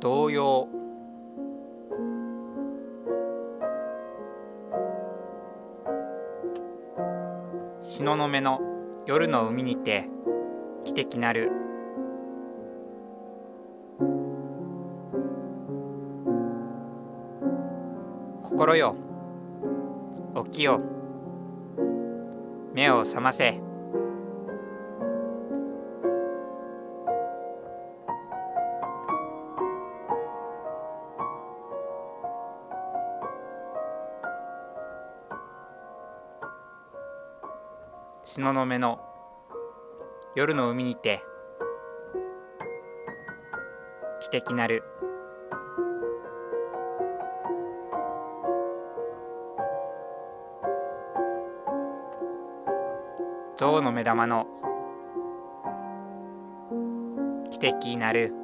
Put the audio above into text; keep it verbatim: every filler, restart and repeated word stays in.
童謡。東雲の夜の海にて汽笛鳴る。心よ起きよ、目を覚ませ。東雲の夜の海にて汽笛鳴る。象の目玉の汽笛鳴る。